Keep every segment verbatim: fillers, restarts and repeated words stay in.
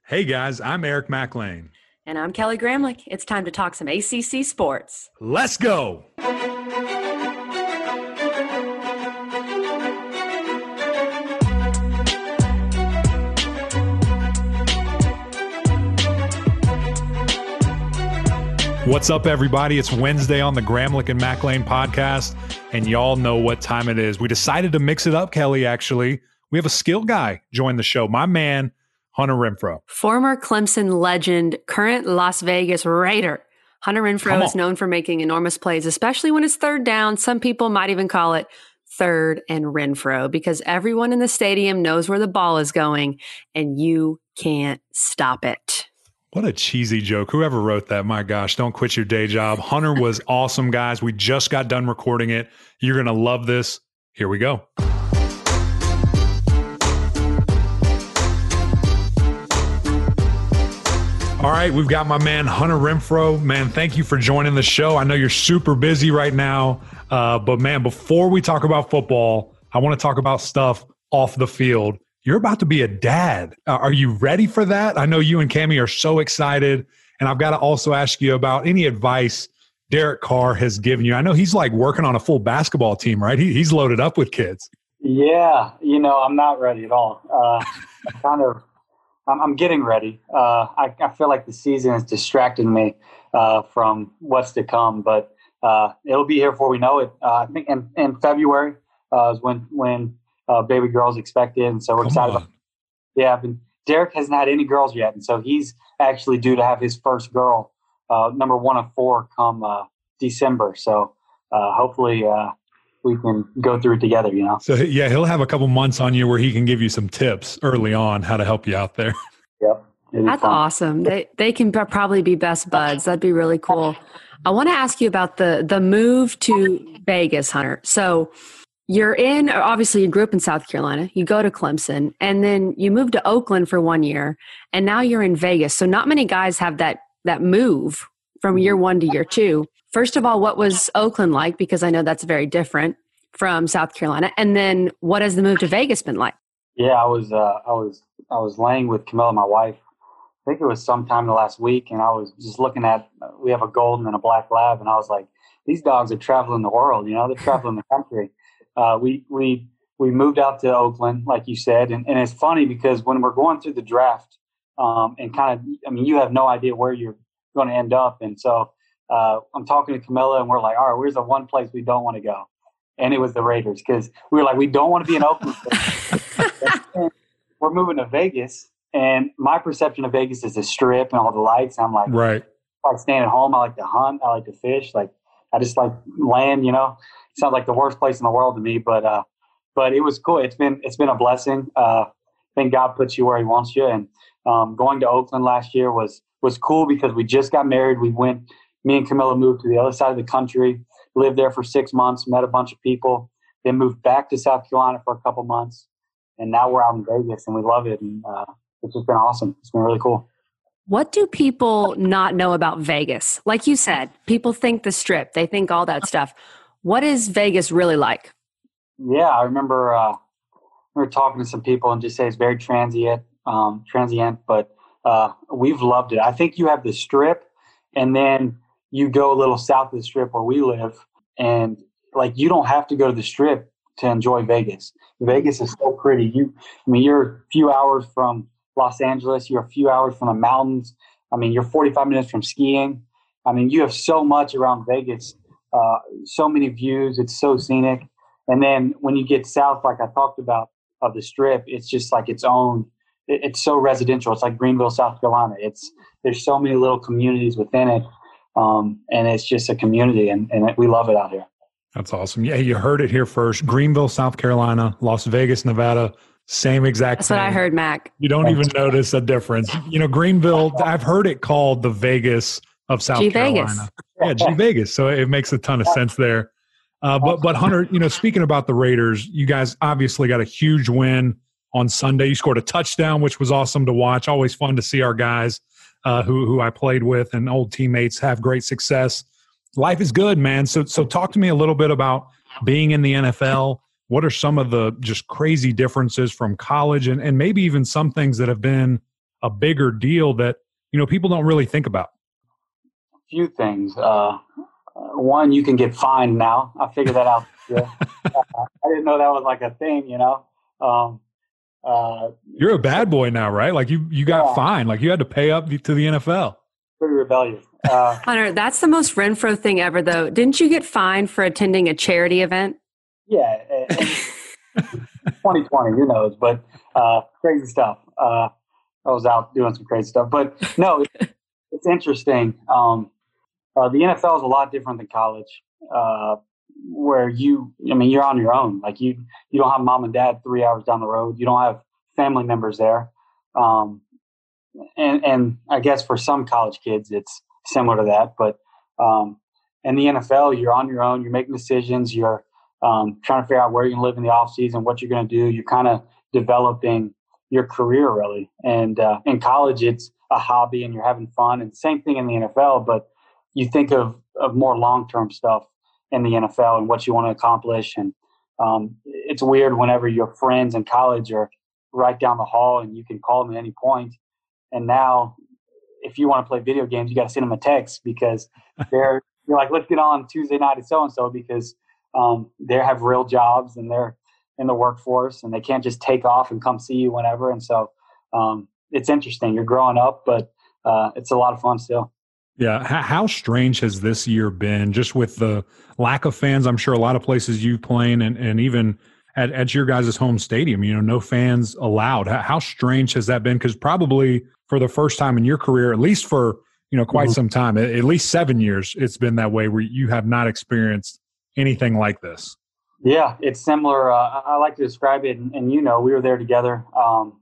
Hey guys, I'm Eric McLean. And I'm Kelly Gramlich. It's time to talk some A C C sports. Let's go! What's up, everybody? It's Wednesday on the Gramlich and McLean podcast, and y'all know what time it is. We decided to mix it up, Kelly, actually. We have a skill guy join the show, my man, Hunter Renfrow. Former Clemson legend, current Las Vegas Raider. Hunter Renfrow is known for making enormous plays, especially when it's third down. Some people might even call it third and Renfrow, because everyone in the stadium knows where the ball is going, and you can't stop it. What a cheesy joke. Whoever wrote that, my gosh, don't quit your day job. Hunter was awesome, guys. We just got done recording it. You're going to love this. Here we go. All right, we've got my man, Hunter Renfrow. Man, thank you for joining the show. I know you're super busy right now, uh, but man, before we talk about football, I want to talk about stuff off the field. You're about to be a dad. Uh, are you ready for that? I know you and Cammie are so excited, and I've got to also ask you about any advice Derek Carr has given you. I know he's like working on a full basketball team, right? He, he's loaded up with kids. Yeah, you know, I'm not ready at all. Uh, I'm kind of, I'm, I'm getting ready. Uh, I, I feel like the season is distracting me uh, from what's to come, but uh, it'll be here before we know it. Uh, I think in, in February uh, is when when. Uh, baby girls expected, and so we're Come excited on. about it. Yeah, but Derek hasn't had any girls yet, and so he's actually due to have his first girl, uh, number one of four, come uh, December. So uh, hopefully uh, we can go through it together, you know? So, yeah, he'll have a couple months on you where he can give you some tips early on how to help you out there. Yep. That's fun. Awesome. They they can probably be best buds. That'd be really cool. I want to ask you about the the move to Vegas, Hunter. So you're in, obviously you grew up in South Carolina, you go to Clemson, and then you moved to Oakland for one year, and now you're in Vegas. So not many guys have that that move from year one to year two. First of all, what was Oakland like? Because I know that's very different from South Carolina. And then what has the move to Vegas been like? Yeah, I was uh, I was I was laying with Camilla, my wife. I think it was sometime in the last week, and I was just looking at, we have a golden and a black lab, and I was like, these dogs are traveling the world, you know, they're traveling the country. Uh, we we we moved out to Oakland, like you said, and, and it's funny because when we're going through the draft, um, and kind of, I mean, you have no idea where you're going to end up, and so uh, I'm talking to Camilla, and we're like, all right, where's the one place we don't want to go? And it was the Raiders, because we were like, we don't want to be in Oakland. We're moving to Vegas, and my perception of Vegas is the Strip and all the lights. And I'm like, right. I like staying at home. I like to hunt. I like to fish. Like I just like land, you know. Sounds like the worst place in the world to me, but uh, but it was cool. It's been it's been a blessing. Uh, I think God puts you where He wants you. And um, going to Oakland last year was was cool because we just got married. We went. Me and Camilla moved to the other side of the country, lived there for six months, met a bunch of people, then moved back to South Carolina for a couple months, and now we're out in Vegas, and we love it. And uh, it's just been awesome. It's been really cool. What do people not know about Vegas? Like you said, people think the Strip. They think all that stuff. What is Vegas really like? Yeah, I remember uh, we were talking to some people and just say it's very transient, um, transient, but uh, we've loved it. I think you have the Strip, and then you go a little south of the Strip where we live, and like you don't have to go to the Strip to enjoy Vegas. Vegas is so pretty. You, I mean, you're a few hours from Los Angeles. You're a few hours from the mountains. I mean, you're forty-five minutes from skiing. I mean, you have so much around Vegas. Uh, so many views. It's so scenic. And then when you get south, like I talked about, of the Strip, it's just like its own. It, it's so residential. It's like Greenville, South Carolina. It's there's so many little communities within it, um, and it's just a community, and, and we love it out here. That's awesome. Yeah, you heard it here first. Greenville, South Carolina, Las Vegas, Nevada, same exact That's thing. what I heard, Mac. You don't even notice a difference. You know, Greenville, I've heard it called the Vegas of South G Carolina. Vegas. Yeah, G Vegas. So it makes a ton of sense there. Uh, but but Hunter, you know, speaking about the Raiders, you guys obviously got a huge win on Sunday. You scored a touchdown, which was awesome to watch. Always fun to see our guys uh, who who I played with and old teammates have great success. Life is good, man. So so talk to me a little bit about being in the N F L. What are some of the just crazy differences from college and, and maybe even some things that have been a bigger deal that, you know, people don't really think about? A few things. Uh, one, you can get fined now. I figured that out. Yeah. uh, I didn't know that was like a thing, you know. Um, uh, You're a bad boy now, right? Like you, you got yeah, fined. Like you had to pay up to the N F L. Pretty rebellious. Uh, Hunter, that's the most Renfro thing ever, though. Didn't you get fined for attending a charity event? yeah. twenty twenty, who knows? But uh, crazy stuff. Uh, I was out doing some crazy stuff. But no, it's, it's interesting. Um, uh, the N F L is a lot different than college, uh, where you, I mean, you're on your own. Like you, you don't have mom and dad three hours down the road. You don't have family members there. Um, and, and I guess for some college kids, it's similar to that. But um, in the N F L, you're on your own. You're making decisions. You're um, trying to figure out where you're going to live in the off season, what you're going to do. You're kind of developing your career, really. And uh, in college, it's a hobby and you're having fun. And same thing in the N F L, but you think of, of more long-term stuff in the N F L and what you want to accomplish. And um, it's weird whenever your friends in college are right down the hall and you can call them at any point. And now if you want to play video games, you got to send them a text because they're, you're like, let's get on Tuesday night at so-and-so because um, they have real jobs and they're in the workforce and they can't just take off and come see you whenever. And so um, it's interesting. You're growing up, but uh, it's a lot of fun still. Yeah. How, how strange has this year been just with the lack of fans? I'm sure a lot of places you playing and, and even at, at your guys' home stadium, you know, no fans allowed. How, how strange has that been? Because probably for the first time in your career, at least for, you know, quite mm-hmm. some time, at, at least seven years, it's been that way where you have not experienced anything like this. Yeah, it's similar. Uh, I like to describe it, and, and you know, we were there together. Um,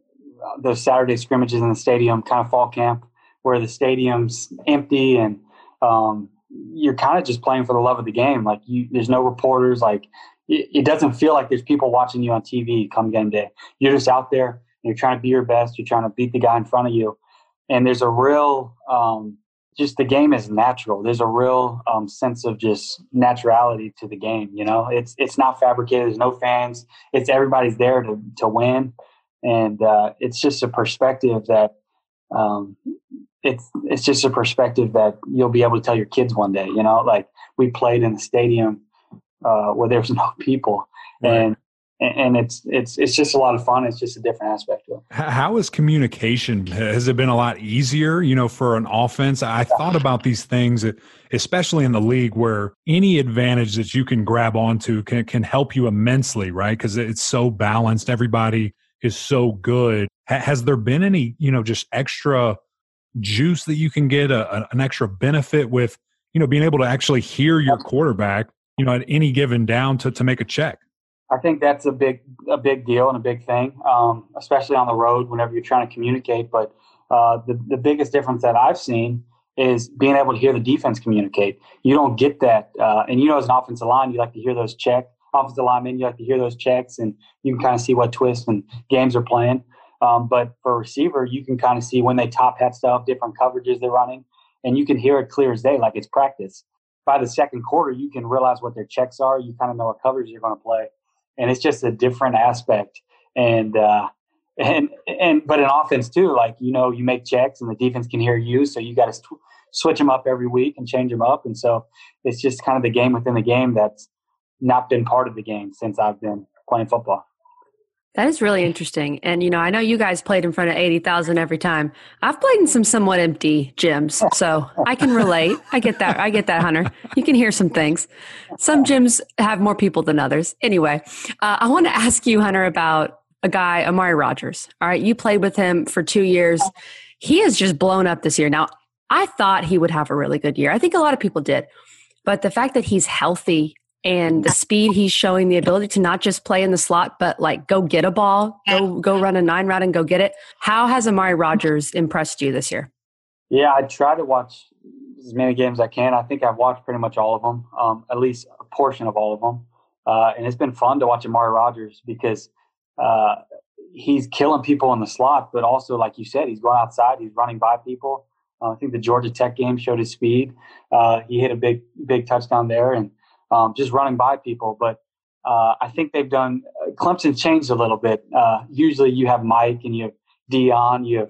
those Saturday scrimmages in the stadium, kind of fall camp, where the stadium's empty and um, you're kind of just playing for the love of the game. Like you, there's no reporters. Like it, it doesn't feel like there's people watching you on T V come game day. You're just out there. And you're trying to be your best. You're trying to beat the guy in front of you. And there's a real, um, just the game is natural. There's a real um, sense of just naturality to the game. You know, it's it's not fabricated. There's no fans. It's everybody's there to to win, and uh, it's just a perspective that um, it's it's just a perspective that you'll be able to tell your kids one day. You know, like we played in the stadium uh, where there's no people, right. and and it's it's it's just a lot of fun. It's just a different aspect of it. How is communication? Has it been a lot easier, you know, for an offense? I thought about these things, especially in the league where any advantage that you can grab onto can, can help you immensely, right? Because it's so balanced. Everybody is so good. Has there been any, you know, just extra juice that you can get, a, an extra benefit with, you know, being able to actually hear your quarterback, you know, at any given down to, to make a check? I think that's a big, a big deal and a big thing, um, especially on the road whenever you're trying to communicate. But uh, the, the biggest difference that I've seen is being able to hear the defense communicate. You don't get that. Uh, and, you know, as an offensive line, you like to hear those check offensive linemen, you like to hear those checks and you can kind of see what twists and games are playing. Um, but for a receiver, you can kind of see when they top hat stuff, different coverages they're running, and you can hear it clear as day, like it's practice. By the second quarter, you can realize what their checks are. You kind of know what coverage you're going to play. And it's just a different aspect. And, uh, and, and, but in offense too, like, you know, you make checks and the defense can hear you. So you got to sw- switch them up every week and change them up. And so it's just kind of the game within the game that's not been part of the game since I've been playing football. That is really interesting. And, you know, I know you guys played in front of eighty thousand every time. I've played in some somewhat empty gyms, so I can relate. I get that. I get that, Hunter. You can hear some things. Some gyms have more people than others. Anyway, uh, I want to ask you, Hunter, about a guy, Amari Rodgers. All right, you played with him for two years. He has just blown up this year. Now, I thought he would have a really good year. I think a lot of people did. But the fact that he's healthy and the speed he's showing, the ability to not just play in the slot, but like go get a ball, go go run a nine route and go get it. How has Amari Rodgers impressed you this year? Yeah, I try to watch as many games as I can. I think I've watched pretty much all of them, um, at least a portion of all of them. Uh, and it's been fun to watch Amari Rodgers because uh, he's killing people in the slot, but also, like you said, he's going outside, he's running by people. Uh, I think the Georgia Tech game showed his speed. Uh, he hit a big, big touchdown there and Um, just running by people. But uh, I think they've done – Clemson changed a little bit. Uh, usually you have Mike and you have Dion, you have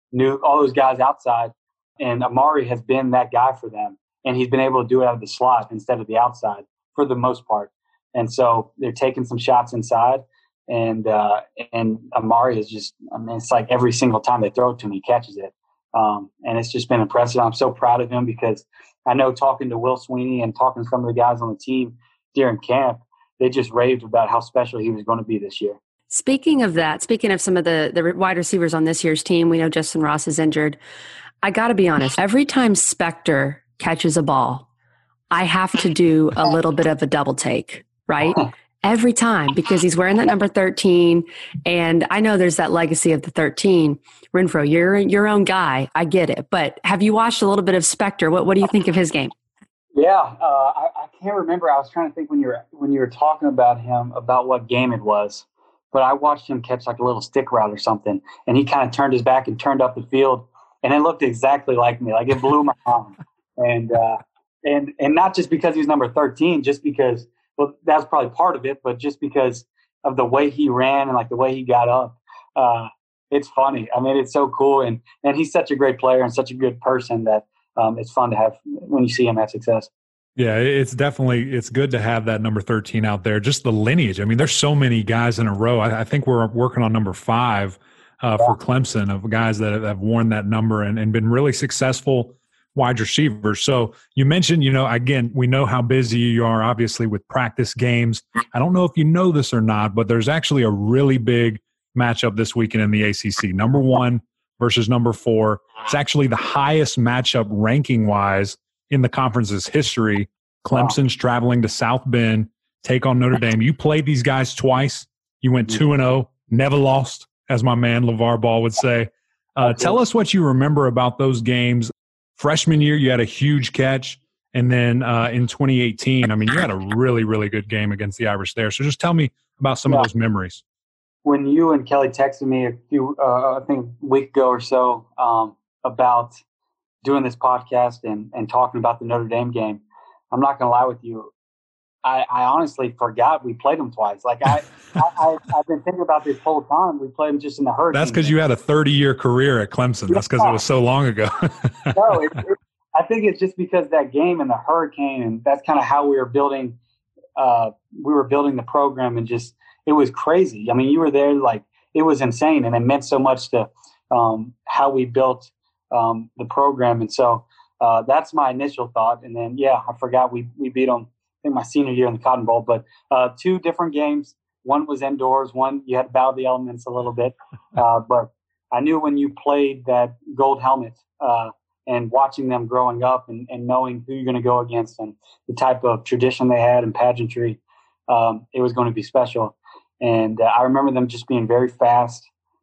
Nuke, all those guys outside. And Amari has been that guy for them. And he's been able to do it out of the slot instead of the outside for the most part. And so they're taking some shots inside. And uh, and Amari is just, I mean, it's like every single time they throw it to him, he catches it. Um, and it's just been impressive. I'm so proud of him because I know talking to Will Sweeney and talking to some of the guys on the team during camp, they just raved about how special he was going to be this year. Speaking of that, speaking of some of the, the wide receivers on this year's team, we know Justin Ross is injured. I got to be honest, every time Spector catches a ball, I have to do a little bit of a double take, right? Every time, because he's wearing that number thirteen. And I know there's that legacy of the thirteen. Renfrow, you're your own guy. I get it. But have you watched a little bit of Spector? What What do you think of his game? Yeah, uh, I, I can't remember. I was trying to think when you were when you were talking about him about what game it was. But I watched him catch like a little stick route or something, and he kind of turned his back and turned up the field, and it looked exactly like me. Like it blew my mind. And uh, and and not just because he was number thirteen, just because. Well, that's probably part of it, but just because of the way he ran and like the way he got up, uh, it's funny. I mean, it's so cool, and and he's such a great player and such a good person that um, it's fun to have when you see him have success. Yeah, it's definitely it's good to have that number thirteen out there. Just the lineage. I mean, there's so many guys in a row. I, I think we're working on number five uh, yeah. for Clemson of guys that have worn that number and, and been really successful wide receivers. So you mentioned, you know, again, we know how busy you are, obviously, with practice games. I don't know if you know this or not, but there's actually a really big matchup this weekend in the A C C. Number one versus number four. It's actually the highest matchup ranking-wise in the conference's history. Clemson's wow. traveling to South Bend, take on Notre Dame. You played these guys twice. You went two and oh, never lost, as my man LeVar Ball would say. Uh, tell us what you remember about those games. Freshman year, you had a huge catch. And then uh, in twenty eighteen, I mean, you had a really, really good game against the Irish there. So just tell me about some yeah. of those memories. When you and Kelly texted me a few, uh, I think a week ago or so um, about doing this podcast and, and talking about the Notre Dame game, I'm not going to lie with you. I, I honestly forgot we played them twice. Like I, I, I, I've been thinking about this whole time. We played them just in the Hurricane. That's because you had a thirty-year career at Clemson. That's because yeah. it was so long ago. no, it, it, I think it's just because that game and the Hurricane, and that's kind of how we were building. Uh, we were building the program, and just it was crazy. I mean, you were there, like it was insane, and it meant so much to um, how we built um, the program. And so uh, that's my initial thought. And then, yeah, I forgot we we beat them. I think my senior year in the Cotton Bowl, but uh, two different games. One was indoors. One you had to battle the elements a little bit. Uh, but I knew when you played that gold helmet uh, and watching them growing up and, and knowing who you're going to go against and the type of tradition they had and pageantry, um, it was going to be special. And uh, I remember them just being very fast,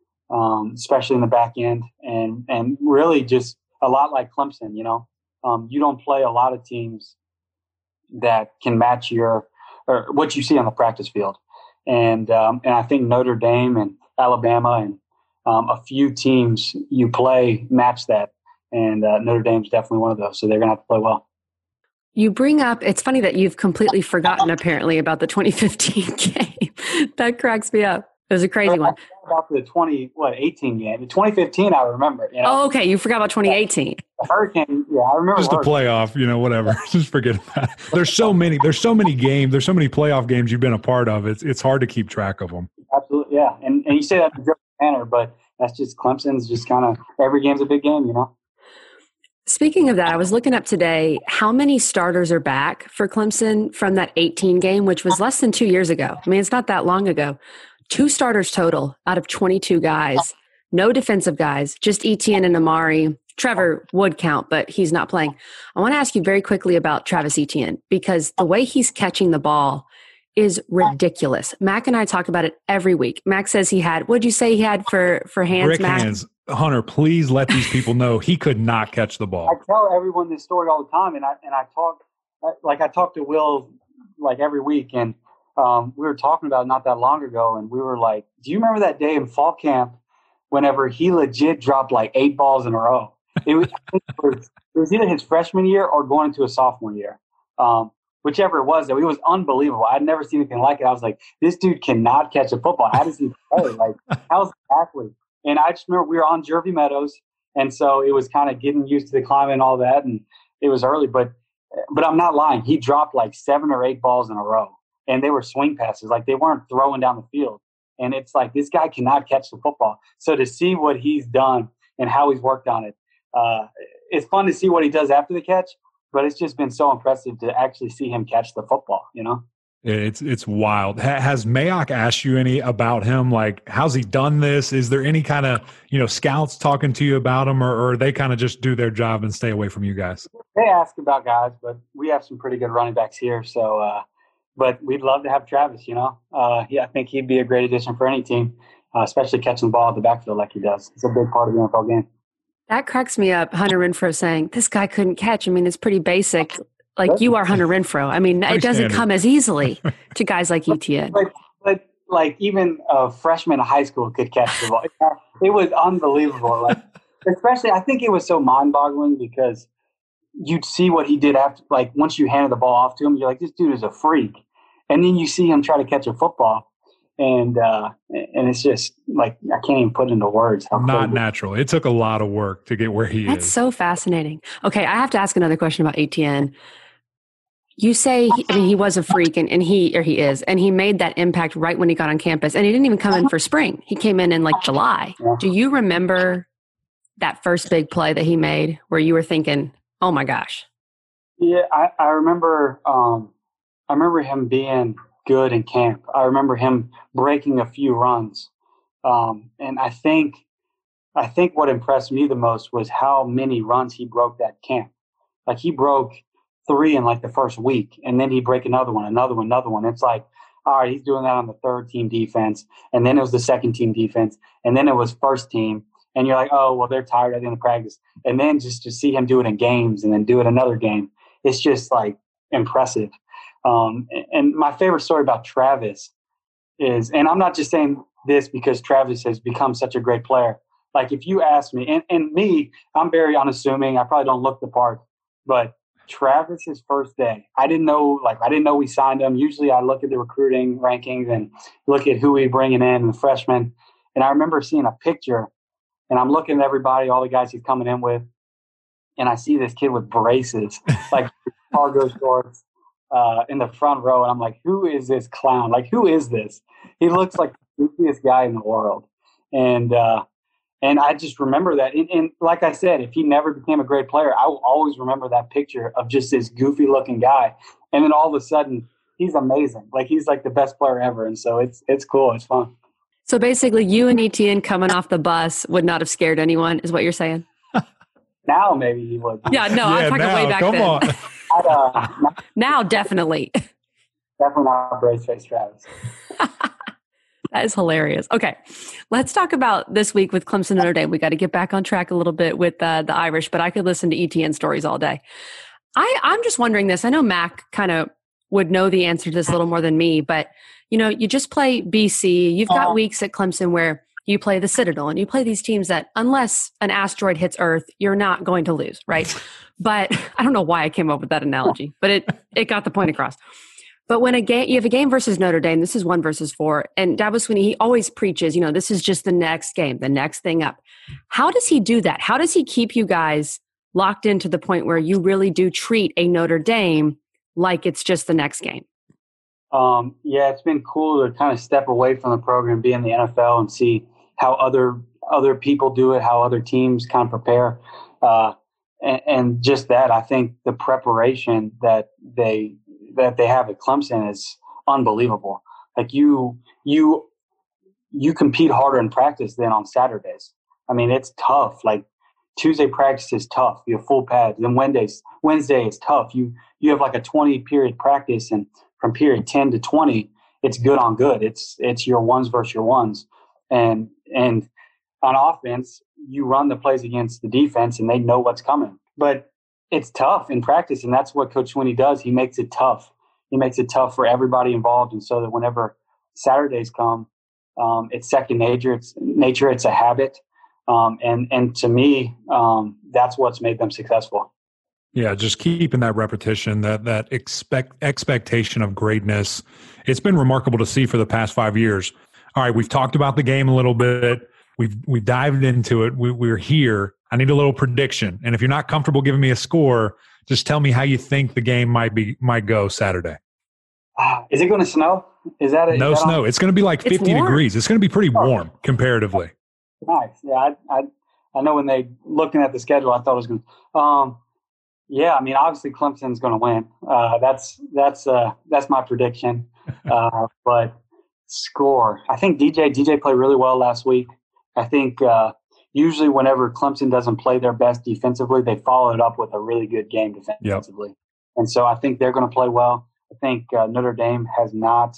um, especially in the back end, and and really just a lot like Clemson. You know, um, you don't play a lot of teams that can match your or what you see on the practice field, and um, and I think Notre Dame and Alabama and um, a few teams you play match that, and uh, Notre Dame's definitely one of those. So they're going to have to play well. You bring up, it's funny that you've completely forgotten apparently about the twenty fifteen game. That cracks me up. It was a crazy one. About the twenty what eighteen game, the twenty fifteen I remember. You know? Oh, okay. You forgot about twenty eighteen. The Hurricane, yeah, I remember. Just a playoff, you know, whatever. Just forget about it. There's so many. There's so many games. There's so many playoff games you've been a part of. It's it's hard to keep track of them. Absolutely, yeah. And and you say that in a different manner, but that's just Clemson's. Just kind of every game's a big game, you know. Speaking of that, I was looking up today how many starters are back for Clemson from that eighteen game, which was less than two years ago. I mean, it's not that long ago. Two starters total out of twenty-two guys. No defensive guys, just Etienne and Amari. Trevor would count, but he's not playing. I want to ask you very quickly about Travis Etienne because the way he's catching the ball is ridiculous. Mac and I talk about it every week. Mac says he had, what'd you say he had for, for hands, Brick Mac? hands. Hunter, please let these people know he could not catch the ball. I tell everyone this story all the time, and I and I talk like I talk to Will like every week, and um, we were talking about it not that long ago, and we were like, "Do you remember that day in fall camp whenever he legit dropped like eight balls in a row?" It was, it was, it was either his freshman year or going into a sophomore year, um, whichever it was. Though it was unbelievable. I'd never seen anything like it. I was like, "This dude cannot catch a football. How does he play? Like, how's he athlete?" And I just remember we were on Jervey Meadows, And so it was kind of getting used to the climate and all that. And it was early, but, but I'm not lying. He dropped like seven or eight balls in a row, and they were swing passes. Like they weren't throwing down the field. And it's like, this guy cannot catch the football. So to see what he's done and how he's worked on it, uh, it's fun to see what he does after the catch, but it's just been so impressive to actually see him catch the football, you know? It's it's wild. Ha- has Mayock asked you any about him? Like, how's he done this? Is there any kind of, you know, scouts talking to you about him, or, or they kind of just do their job and stay away from you guys? They ask about guys, but we have some pretty good running backs here. So, uh, but we'd love to have Travis, you know? Uh, yeah, I think he'd be a great addition for any team, uh, especially catching the ball at the backfield like he does. It's a big part of the N F L game. That cracks me up, Hunter Renfrow saying, this guy couldn't catch. I mean, it's pretty basic. Like, you are Hunter Renfrow. I mean, it doesn't come as easily to guys like Etienne. But, but like, even a freshman in high school could catch the ball. It was unbelievable. Like, especially, I think it was so mind-boggling because you'd see what he did after, like, once you handed the ball off to him, you're like, this dude is a freak. And then you see him try to catch a football. And uh, and it's just like, I can't even put into words how not crazy. Natural. It took a lot of work to get where he That's is. That's so fascinating. Okay, I have to ask another question about Etienne. You say, he, I mean, he was a freak, and, and he, or he is, and he made that impact right when he got on campus, and he didn't even come in for spring. He came in in like July. Yeah. Do you remember that first big play that he made where you were thinking, oh my gosh? Yeah, I, I remember. Um, I remember him being good in camp. I remember him breaking a few runs, um, and I think, I think what impressed me the most was how many runs he broke that camp. Like, he broke three in like the first week, and then he'd break another one, another one, another one. It's like, all right, he's doing that on the third team defense, and then it was the second team defense, and then it was first team. And you're like, oh, well, they're tired at the end of practice. And then just to see him do it in games and then do it another game, it's just like impressive. Um, and my favorite story about Travis is, and I'm not just saying this because Travis has become such a great player. Like, if you ask me, and, and me, I'm very unassuming. I probably don't look the part, but Travis's first day, I didn't know, like, I didn't know we signed him. Usually I look at the recruiting rankings and look at who we bringing in, the freshmen. And I remember seeing a picture, and I'm looking at everybody, all the guys he's coming in with, and I see this kid with braces, like cargo shorts, uh, in the front row. And I'm like, who is this clown? Like, who is this? He looks like the goofiest guy in the world. And, uh, and I just remember that. And, and like I said, if he never became a great player, I will always remember that picture of just this goofy looking guy. And then all of a sudden he's amazing. Like, he's like the best player ever. And so it's, it's cool. It's fun. So basically you and Etienne coming off the bus would not have scared anyone, is what you're saying? Now maybe he would. Yeah, no, yeah, I'm talking now, way back come then. on. I'd, uh, not, Now, definitely. definitely not brace face Travis. That is hilarious. Okay, let's talk about this week with Clemson Notre Dame. We got to get back on track a little bit with uh, the Irish, but I could listen to Etienne stories all day. I, I'm just wondering this. I know Mac kind of would know the answer to this a little more than me, but you know, you just play B C. You've got weeks at Clemson where you play the Citadel, and you play these teams that, unless an asteroid hits Earth, you're not going to lose, right? But I don't know why I came up with that analogy, but it it got the point across. But when a game, you have a game versus Notre Dame, this is one versus four, and Dabo Swinney, he always preaches, you know, this is just the next game, the next thing up. How does he do that? How does he keep you guys locked into the point where you really do treat a Notre Dame like it's just the next game? Um, yeah, it's been cool to kind of step away from the program, be in the N F L, and see how other other people do it, how other teams kind of prepare. Uh, and, and just that, I think the preparation that they that they have at Clemson is unbelievable. Like, you you you compete harder in practice than on Saturdays. I mean, it's tough. Like, Tuesday practice is tough. You have full pads. Then Wednesdays Wednesday is tough. You you have like a twenty period practice, and from period ten to twenty, it's good on good. It's it's your ones versus your ones. And and on offense, you run the plays against the defense, and they know what's coming. But it's tough in practice, and that's what Coach Swinney does. He makes it tough. He makes it tough for everybody involved, and so that whenever Saturdays come, um, it's second nature. It's nature. It's a habit, um, and and to me, um, that's what's made them successful. Yeah, just keeping that repetition, that that expect expectation of greatness. It's been remarkable to see for the past five years. All right, we've talked about the game a little bit. We've we've dived into it. We, we're here. I need a little prediction. And if you're not comfortable giving me a score, just tell me how you think the game might be might go Saturday. Uh, is it going to snow? Is that a, no is that snow? On? It's going to be like fifty degrees. It's going to be pretty warm oh. comparatively. Nice. Yeah, I, I I know when they looking at the schedule, I thought it was going to. Um, yeah, I mean, obviously Clemson's going to win. Uh, that's that's uh, that's my prediction. Uh, but score, I think D J D J played really well last week. I think uh, usually whenever Clemson doesn't play their best defensively, they follow it up with a really good game defensively. Yep. And so I think they're going to play well. I think uh, Notre Dame has not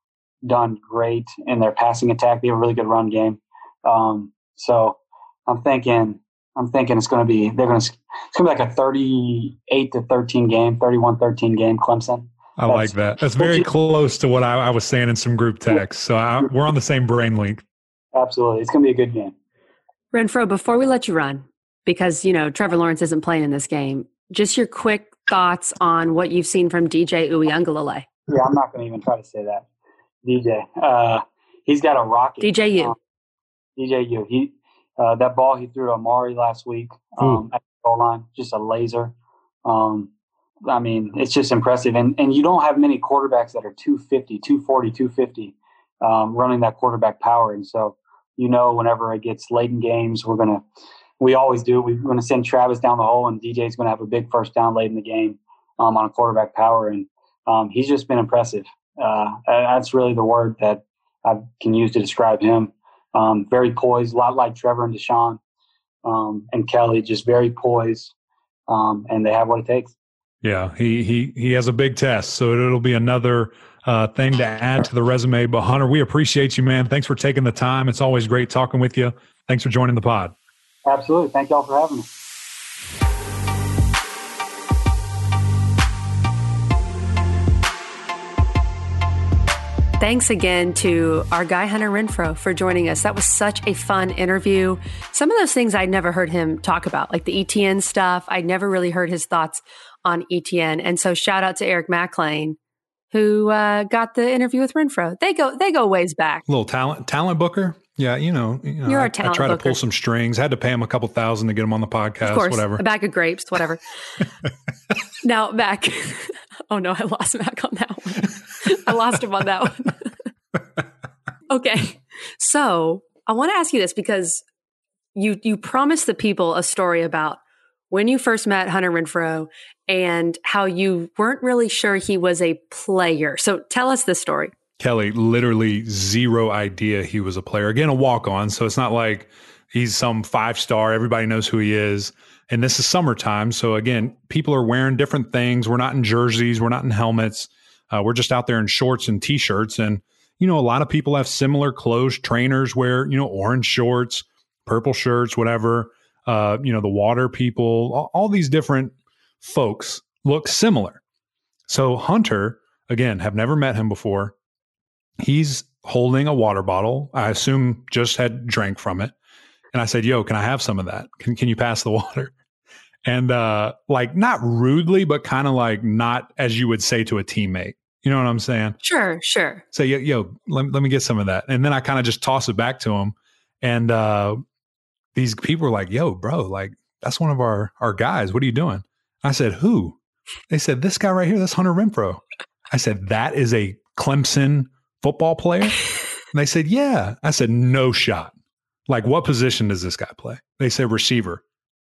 done great in their passing attack. They have a really good run game. Um, so I'm thinking, I'm thinking it's going to be, they're going to, it's going to be like a thirty-eight to thirteen game, thirty-one thirteen game, Clemson. I That's, like that. That's very close to what I, I was saying in some group texts. So I, we're on the same brain link. Absolutely. It's going to be a good game. Renfro, before we let you run, because, you know, Trevor Lawrence isn't playing in this game, just your quick thoughts on what you've seen from D J Uiagalelei. Yeah, I'm not going to even try to say that. D J. Uh, he's got a rocket. D J U. Um, D J U. He, uh, that ball he threw to Amari last week um, at the goal line, just a laser. Um, I mean, it's just impressive. And and you don't have many quarterbacks that are two fifty, two forty, two fifty um, running that quarterback power. And so, you know, whenever it gets late in games, we're going to, we always do, we're going to send Travis down the hole, and D J's going to have a big first down late in the game um, on a quarterback power. And um, he's just been impressive. Uh, that's really the word that I can use to describe him. Um, very poised, a lot like Trevor and Deshaun um, and Kelly, just very poised, um, and they have what it takes. Yeah, he he he has a big test, so it'll be another uh, thing to add to the resume. But Hunter, we appreciate you, man. Thanks for taking the time. It's always great talking with you. Thanks for joining the pod. Absolutely. Thank y'all for having me. Thanks again to our guy, Hunter Renfrow, for joining us. That was such a fun interview. Some of those things I'd never heard him talk about, like the E T N stuff. I'd never really heard his thoughts on E T N. And so shout out to Eric McLean, who uh, got the interview with Renfrow. They go they go ways back. A little talent talent booker. Yeah, you know, you know You're I, a talent I try booker. to pull some strings. Had to pay him a couple thousand to get him on the podcast, of course, whatever. A bag of grapes, whatever. Now, Mac. Oh, no, I lost Mac on that one. I lost him on that one. Okay. So I want to ask you this, because you you promised the people a story about when you first met Hunter Renfrow and how you weren't really sure he was a player. So tell us this story. Kelly, literally zero idea he was a player. Again, a walk-on, so it's not like he's some five-star. Everybody knows who he is. And this is summertime, so again, people are wearing different things. We're not in jerseys. We're not in helmets. Uh, we're just out there in shorts and T-shirts. And, you know, a lot of people have similar clothes. Trainers wear, you know, orange shorts, purple shirts, whatever. Uh, you know, the water people, all, all these different folks look similar. So Hunter, again, have never met him before. He's holding a water bottle. I assume just had drank from it. And I said, yo, can I have some of that? Can can you pass the water? And uh, like not rudely, but kind of like not as you would say to a teammate. You know what I'm saying? Sure, sure. Say, yo, yo let, let me get some of that. And then I kind of just toss it back to him. And uh, these people were like, yo, bro, like that's one of our, our guys. What are you doing? I said, who? They said, this guy right here, that's Hunter Renfrow. I said, that is a Clemson football player? And they said, yeah. I said, no shot. Like, what position does this guy play? They said receiver.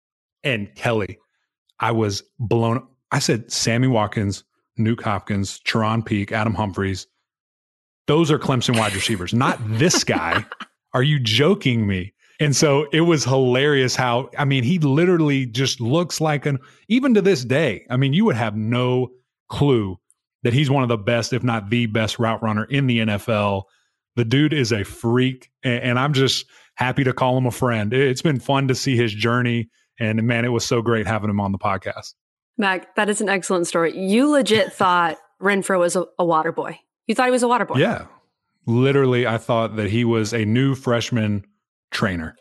And Kelly, I was blown. I said, Sammy Watkins, Nuke Hopkins, Teron Peak, Adam Humphries. Those are Clemson wide receivers, not this guy. Are you joking me? And so it was hilarious how, I mean, he literally just looks like an, even to this day, I mean, you would have no clue that he's one of the best, if not the best route runner in the N F L. The dude is a freak, and, and I'm just happy to call him a friend. It's been fun to see his journey, and man, it was so great having him on the podcast. Mac, that is an excellent story. You legit thought Renfrow was a, a water boy. You thought he was a water boy. Yeah. Literally, I thought that he was a new freshman trainer.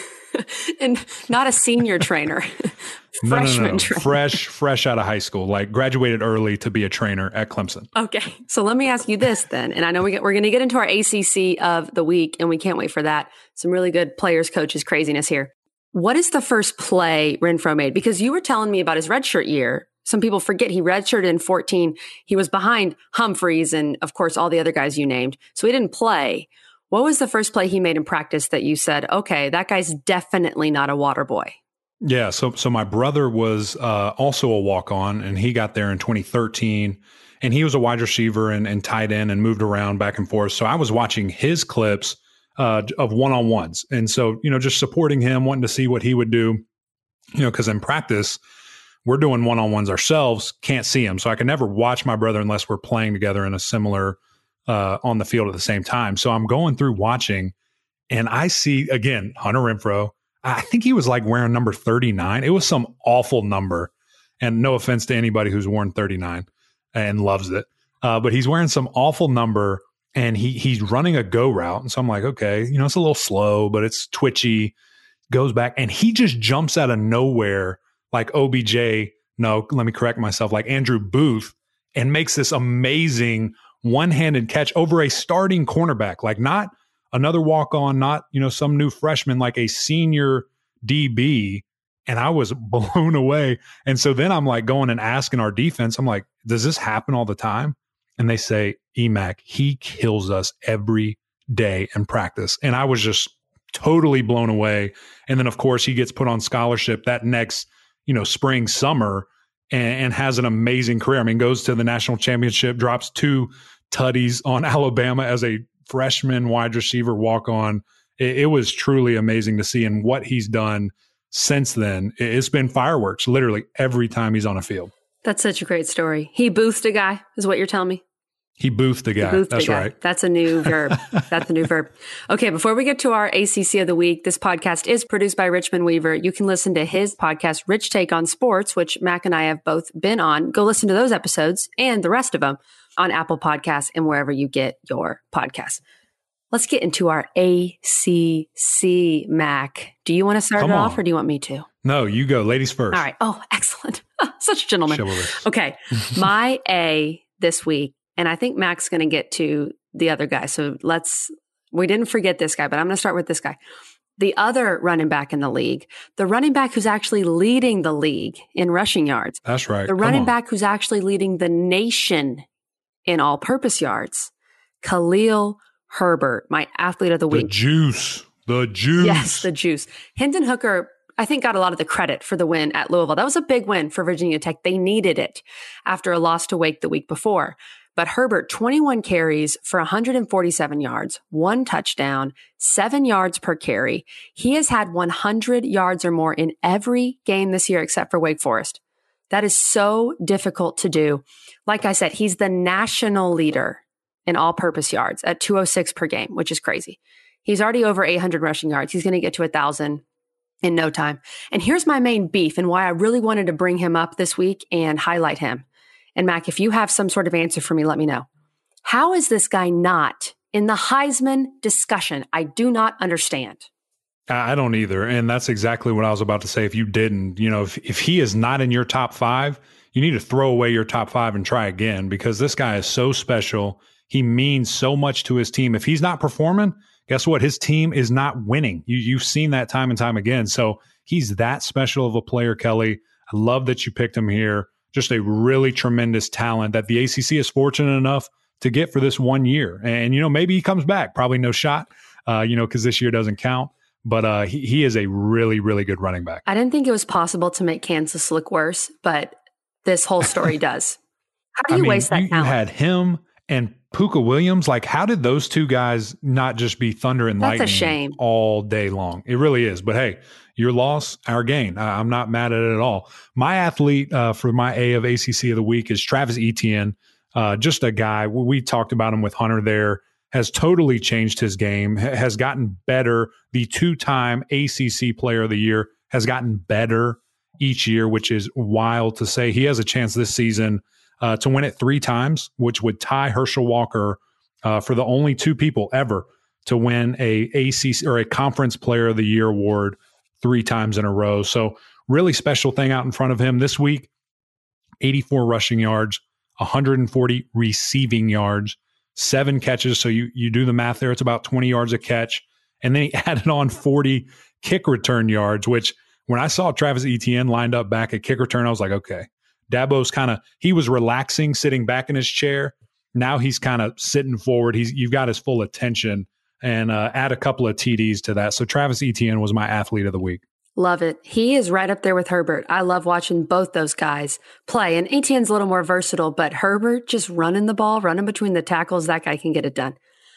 And not a senior trainer. Freshman no, no, no, no. trainer. Fresh, fresh out of high school, like graduated early to be a trainer at Clemson. Okay. So let me ask you this then. And I know we get, we're going to get into our A C C of the week, and we can't wait for that. Some really good players, coaches, craziness here. What is the first play Renfrow made? Because you were telling me about his redshirt year. Some people forget he redshirted in fourteen. He was behind Humphreys and, of course, all the other guys you named. So he didn't play. What was the first play he made in practice that you said, okay, that guy's definitely not a water boy? Yeah, so so my brother was uh, also a walk-on, and he got there in twenty thirteen, and he was a wide receiver and, and tight end and moved around back and forth. So I was watching his clips uh, of one-on-ones. And so, you know, just supporting him, wanting to see what he would do, you know, because in practice, we're doing one-on-ones ourselves, can't see him. So I can never watch my brother unless we're playing together in a similar uh, on the field at the same time. So I'm going through watching, and I see, again, Hunter Renfrow. I think he was like wearing number thirty-nine. It was some awful number. And no offense to anybody who's worn thirty-nine and loves it. Uh, but he's wearing some awful number, and he he's running a go route. And so I'm like, okay, you know, it's a little slow, but it's twitchy, goes back, and he just jumps out of nowhere like O B J. No, let me correct myself, like Andrew Booth, and makes this amazing one-handed catch over a starting cornerback, like not another walk-on, not, you know, some new freshman, like a senior D B. And I was blown away. And so then I'm like going and asking our defense, I'm like, does this happen all the time? And they say, E M A C, he kills us every day in practice. And I was just totally blown away. And then, of course, he gets put on scholarship that next, you know, spring, summer, and, and has an amazing career. I mean, goes to the national championship, drops two tutties on Alabama as a freshman wide receiver walk-on. It, it was truly amazing to see. And what he's done since then, it's been fireworks literally every time he's on a field. That's such a great story. He boothed a guy, is what you're telling me? He boothed the guy. Boothed That's the guy. Right. That's a new verb. That's a new verb. Okay, before we get to our A C C of the week, this podcast is produced by Richmond Weaver. You can listen to his podcast, Rich Take on Sports, which Mac and I have both been on. Go listen to those episodes and the rest of them on Apple Podcasts and wherever you get your podcasts. Let's get into our A C C, Mac. Do you want to start Come it on. off or do you want me to? No, you go. Ladies first. All right. Oh, excellent. Such a gentleman. Chivalrous. Okay. My A this week, and I think Mac's going to get to the other guy. So let's, we didn't forget this guy, but I'm going to start with this guy. The other running back in the league, the running back who's actually leading the league in rushing yards. That's right. The Come running on. back who's actually leading the nation in all-purpose yards, Khalil Herbert, my athlete of the week. The juice. The juice. Yes, the juice. Hendon Hooker, I think, got a lot of the credit for the win at Louisville. That was a big win for Virginia Tech. They needed it after a loss to Wake the week before. But Herbert, twenty-one carries for one hundred forty-seven yards, one touchdown, seven yards per carry. He has had one hundred yards or more in every game this year except for Wake Forest. That is so difficult to do. Like I said, he's the national leader in all-purpose yards at two oh six per game, which is crazy. He's already over eight hundred rushing yards. He's going to get to one thousand in no time. And here's my main beef and why I really wanted to bring him up this week and highlight him. And Mac, if you have some sort of answer for me, let me know. How is this guy not in the Heisman discussion? I do not understand. I don't either. And that's exactly what I was about to say. If you didn't, you know, if, if he is not in your top five, you need to throw away your top five and try again, because this guy is so special. He means so much to his team. If he's not performing, guess what? His team is not winning. You, you've seen that time and time again. So he's that special of a player, Kelly. I love that you picked him here. Just a really tremendous talent that the A C C is fortunate enough to get for this one year. And, you know, maybe he comes back. Probably no shot, uh, you know, because this year doesn't count. But uh, he, he is a really, really good running back. I didn't think it was possible to make Kansas look worse, but this whole story does. How do you I mean, waste that you, talent? You had him and Puka Williams. Like, how did those two guys not just be thunder and That's lightning a shame. all day long? It really is. But hey, your loss, our gain. I, I'm not mad at it at all. My athlete uh, for my A of A C C of the week is Travis Etienne. Uh, just a guy. We talked about him with Hunter there. Has totally changed his game. Has gotten better. The two-time A C C Player of the Year has gotten better each year, which is wild to say. He has a chance this season uh, to win it three times, which would tie Herschel Walker uh, for the only two people ever to win a A C C or a Conference Player of the Year award three times in a row. So really special thing out in front of him this week. eighty-four rushing yards, one hundred forty receiving yards, seven catches. So you you do the math there. It's about twenty yards a catch. And then he added on forty kick return yards, which when I saw Travis Etienne lined up back at kick return, I was like, okay, Dabo's kind of, he was relaxing, sitting back in his chair. Now he's kind of sitting forward. He's You've got his full attention, and uh, add a couple of T Ds to that. So Travis Etienne was my athlete of the week. Love it. He is right up there with Herbert. I love watching both those guys play. And Etienne's a little more versatile, but Herbert just running the ball, running between the tackles, that guy can get it done.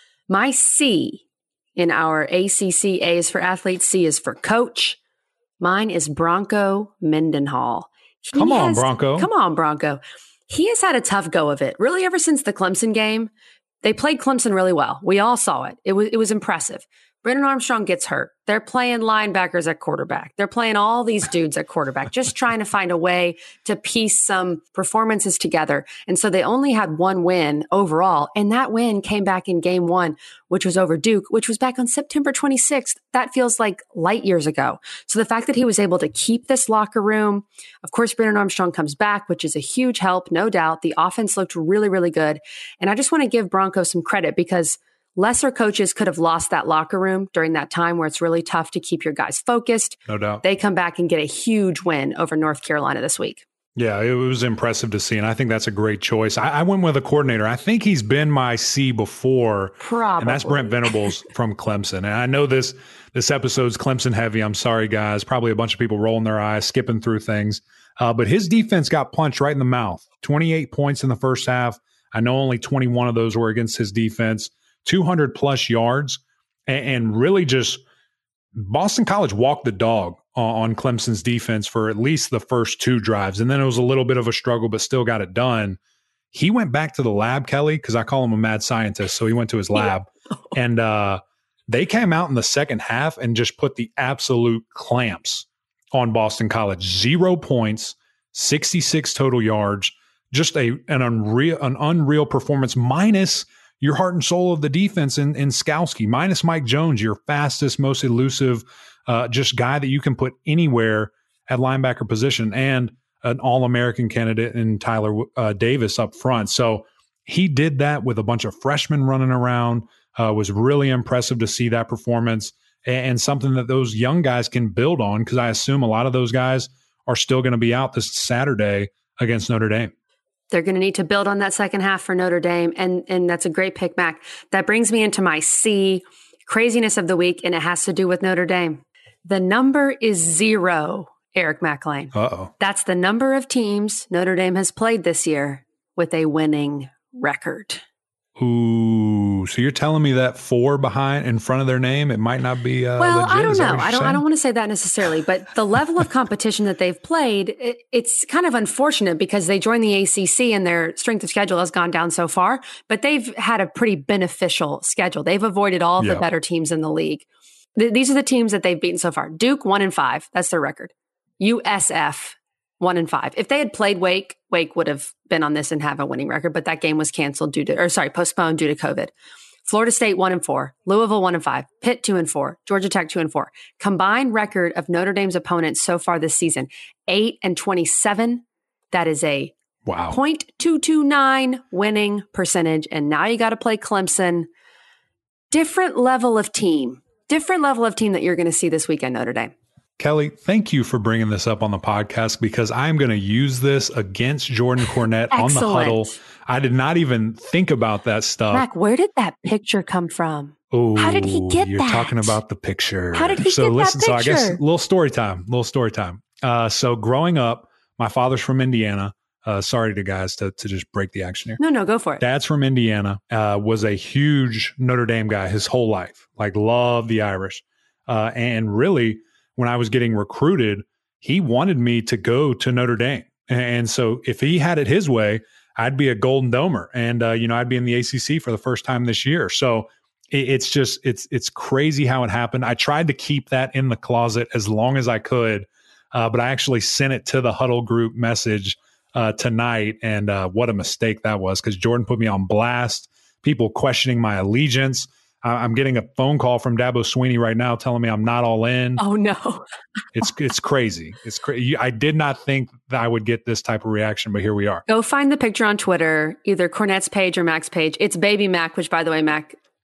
My C in our A C C, A is for athlete, C is for coach. Mine is Bronco Mendenhall. He come on, has, Bronco. Come on, Bronco. He has had a tough go of it, really, ever since the Clemson game. They played Clemson really well. We all saw it. It was, it was impressive. Brennan Armstrong gets hurt. They're playing linebackers at quarterback. They're playing all these dudes at quarterback, just trying to find a way to piece some performances together. And so they only had one win overall. And that win came back in game one, which was over Duke, which was back on September twenty-sixth. That feels like light years ago. So the fact that he was able to keep this locker room, of course, Brennan Armstrong comes back, which is a huge help, no doubt. The offense looked really, really good. And I just want to give Bronco some credit because lesser coaches could have lost that locker room during that time where it's really tough to keep your guys focused. No doubt. They come back and get a huge win over North Carolina this week. Yeah, it was impressive to see, and I think that's a great choice. I, I went with a coordinator. I think he's been my C before, Probably. And that's Brent Venables from Clemson. And I know this this episode's Clemson heavy. I'm sorry, guys. Probably a bunch of people rolling their eyes, skipping through things. Uh, but his defense got punched right in the mouth. twenty-eight points in the first half. I know only twenty-one of those were against his defense. two hundred plus yards, and, and really just Boston College walked the dog on, on Clemson's defense for at least the first two drives. And then it was a little bit of a struggle, but still got it done. He went back to the lab, Kelly, because I call him a mad scientist. So he went to his lab and uh, they came out in the second half and just put the absolute clamps on Boston College. Zero points, sixty-six total yards, just a an unreal, an unreal performance minus your heart and soul of the defense in, in Skowski, minus Mike Jones, your fastest, most elusive, uh, just guy that you can put anywhere at linebacker position, and an All-American candidate in Tyler uh, Davis up front. So he did that with a bunch of freshmen running around. Uh, was really impressive to see that performance, and, and something that those young guys can build on, because I assume a lot of those guys are still going to be out this Saturday against Notre Dame. They're going to need to build on that second half for Notre Dame, and and that's a great pick, Mac. That brings me into my C, craziness of the week, and it has to do with Notre Dame. The number is zero, Eric McLean. Uh-oh. That's the number of teams Notre Dame has played this year with a winning record. Ooh, so you're telling me that four behind in front of their name, it might not be uh, well, legit? I don't Is that know. what you're I don't. saying? I don't want to say that necessarily, but the level of competition that they've played, it, it's kind of unfortunate because they joined the A C C and their strength of schedule has gone down so far. But they've had a pretty beneficial schedule. They've avoided all of Yeah. the better teams in the league. Th- these are the teams that they've beaten so far. Duke one and five. That's their record. U S F one and five. If they had played Wake, Wake would have been on this and have a winning record, but that game was canceled due to, or sorry, postponed due to COVID. Florida State one and four, Louisville one and five, Pitt two and four, Georgia Tech two and four. Combined record of Notre Dame's opponents so far this season, eight and twenty-seven. That is a Wow. point two two nine winning percentage. And now you got to play Clemson. Different level of team, different level of team that you're going to see this weekend, Notre Dame. Kelly, thank you for bringing this up on the podcast, because I'm going to use this against Jordan Cornette on the huddle. I did not even think about that stuff. Mac, where did that picture come from? Oh, How did he get you're that? talking about the picture. How did he so get that listen, So I guess a picture? little story time, little story time. Uh, so growing up, my father's from Indiana. Uh, sorry to guys to, to just break the action here. No, no, go for it. Dad's from Indiana, uh, was a huge Notre Dame guy his whole life, like loved the Irish. Uh, and really, when I was getting recruited, he wanted me to go to Notre Dame. And so if he had it his way, I'd be a Golden Domer, and, uh, you know, I'd be in the A C C for the first time this year. So it, it's just, it's, it's crazy how it happened. I tried to keep that in the closet as long as I could, uh, but I actually sent it to the huddle group message uh, tonight. And uh, what a mistake that was, because Jordan put me on blast, people questioning my allegiance. I'm getting a phone call from Dabo Swinney right now telling me I'm not all in. Oh, no. It's it's crazy. It's crazy. I did not think that I would get this type of reaction, but here we are. Go find the picture on Twitter, either Cornette's page or Mac's page. It's Baby Mac, which, by the way, Mac,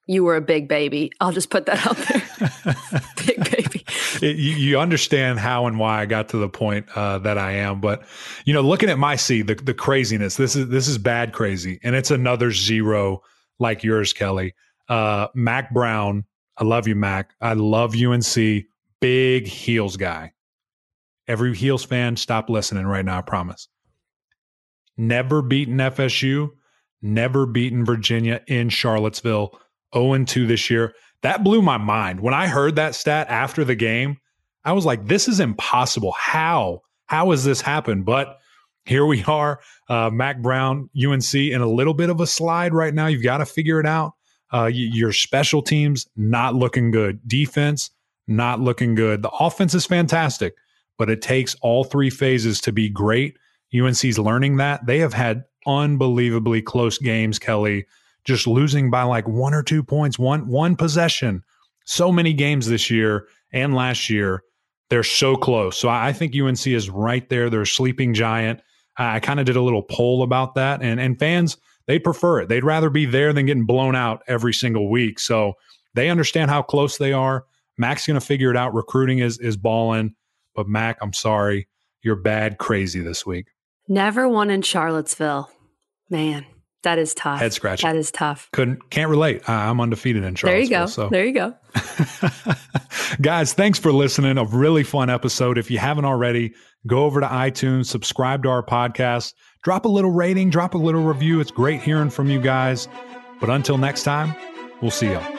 you were a big baby. I'll just put that out there. Big baby. It, you, you understand how and why I got to the point uh, that I am. But, you know, looking at my seed, the, the craziness, this is this is bad crazy. And it's another zero like yours, Kelly. Uh, Mac Brown, I love you, Mac. I love U N C. Big Heels guy. Every Heels fan, stop listening right now, I promise. Never beaten F S U, never beaten Virginia in Charlottesville. oh and two this year. That blew my mind. When I heard that stat after the game, I was like, this is impossible. How? How has this happened? But here we are, uh, Mac Brown, U N C, in a little bit of a slide right now. You've got to figure it out. Uh, y- your special teams, not looking good. Defense, not looking good. The offense is fantastic, but it takes all three phases to be great. U N C's learning that. They have had unbelievably close games, Kelly, just losing by like one or two points, one one possession. So many games this year and last year, they're so close. So I think U N C is right there. They're a sleeping giant. I kind of did a little poll about that, and and fans, they prefer it. They'd rather be there than getting blown out every single week. So they understand how close they are. Mac's going to figure it out. Recruiting is is balling. But Mac, I'm sorry, you're bad crazy this week. Never won in Charlottesville. Man, that is tough. Head scratching. That is tough. Couldn't, can't relate. I'm undefeated in Charlottesville. There you go. So. There you go. Guys, thanks for listening. A really fun episode. If you haven't already, go over to iTunes, subscribe to our podcast, drop a little rating, drop a little review. It's great hearing from you guys. But until next time, we'll see y'all.